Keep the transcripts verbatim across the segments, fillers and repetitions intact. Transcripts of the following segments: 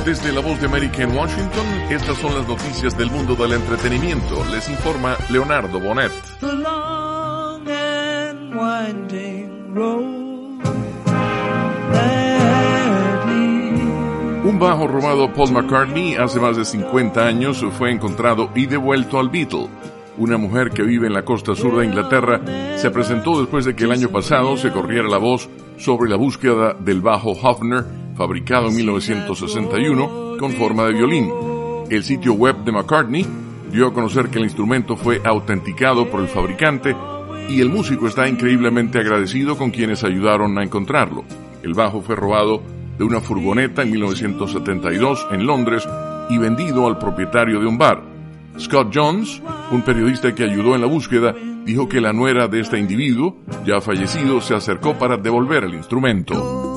Desde la Voz de América en Washington, estas son las noticias del mundo del entretenimiento. Les informa Leonardo Bonet. The long and winding road that leads. Un bajo robado a Paul McCartney hace más de cincuenta años fue encontrado y devuelto al Beatle. Una mujer que vive en la costa sur de Inglaterra se presentó después de que el año pasado se corriera la voz sobre la búsqueda del bajo Hofner, fabricado en mil novecientos sesenta y uno, con forma de violín. El sitio web de McCartney dio a conocer que el instrumento fue autenticado por el fabricante y el músico está increíblemente agradecido con quienes ayudaron a encontrarlo. El bajo fue robado de una furgoneta en mil novecientos setenta y dos en Londres y vendido al propietario de un bar. Scott Jones, un periodista que ayudó en la búsqueda, dijo que la nuera de este individuo, ya fallecido, se acercó para devolver el instrumento.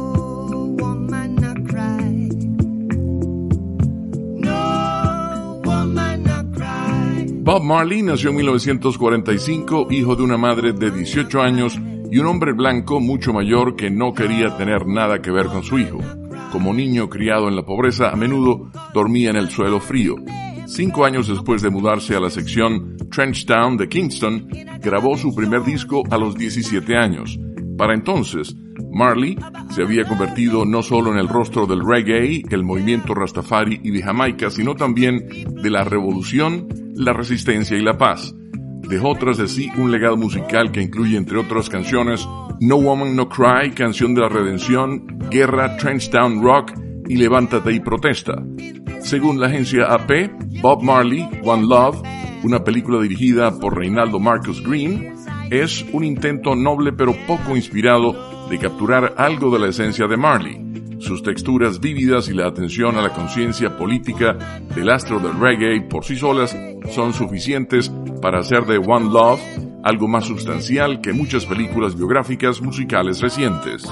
Bob Marley nació en mil novecientos cuarenta y cinco, hijo de una madre de dieciocho años y un hombre blanco mucho mayor que no quería tener nada que ver con su hijo. Como niño criado en la pobreza, a menudo dormía en el suelo frío. Cinco años después de mudarse a la sección Trenchtown de Kingston, grabó su primer disco a los diecisiete años. Para entonces, Marley se había convertido no solo en el rostro del reggae, el movimiento Rastafari y de Jamaica, sino también de la revolución, la resistencia y la paz. Dejó tras de sí un legado musical que incluye, entre otras canciones, No Woman No Cry, Canción de la Redención, Guerra, Trenchtown Rock y Levántate y Protesta. Según la agencia A P, Bob Marley, One Love, una película dirigida por Reinaldo Marcus Green, es un intento noble pero poco inspirado de capturar algo de la esencia de Marley. Sus texturas vívidas y la atención a la conciencia política del astro del reggae por sí solas son suficientes para hacer de One Love algo más sustancial que muchas películas biográficas musicales recientes.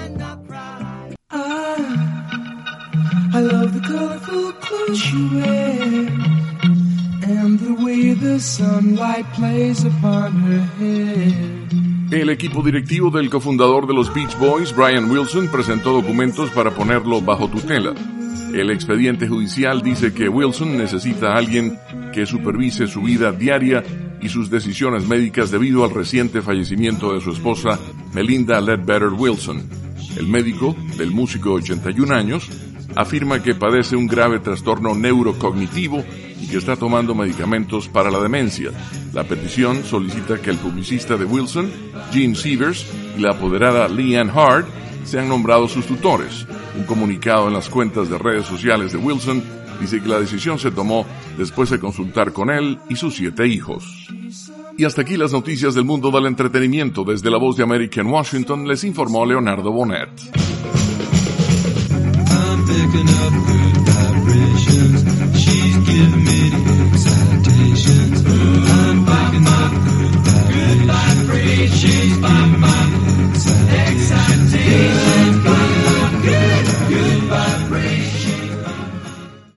I love the colorful clothes you wear and the way the sunlight plays upon her hair. El equipo directivo del cofundador de los Beach Boys, Brian Wilson, presentó documentos para ponerlo bajo tutela. El expediente judicial dice que Wilson necesita a alguien que supervise su vida diaria y sus decisiones médicas debido al reciente fallecimiento de su esposa, Melinda Ledbetter Wilson. El médico, del músico de ochenta y un años, afirma que padece un grave trastorno neurocognitivo y que está tomando medicamentos para la demencia. La petición solicita que el publicista de Wilson, Gene Sievers, y la apoderada Leanne Hard sean nombrados sus tutores. Un comunicado en las cuentas de redes sociales de Wilson dice que la decisión se tomó después de consultar con él y sus siete hijos. Y hasta aquí las noticias del mundo del entretenimiento. Desde la Voz de América en Washington les informó Leonardo Bonet. Picking up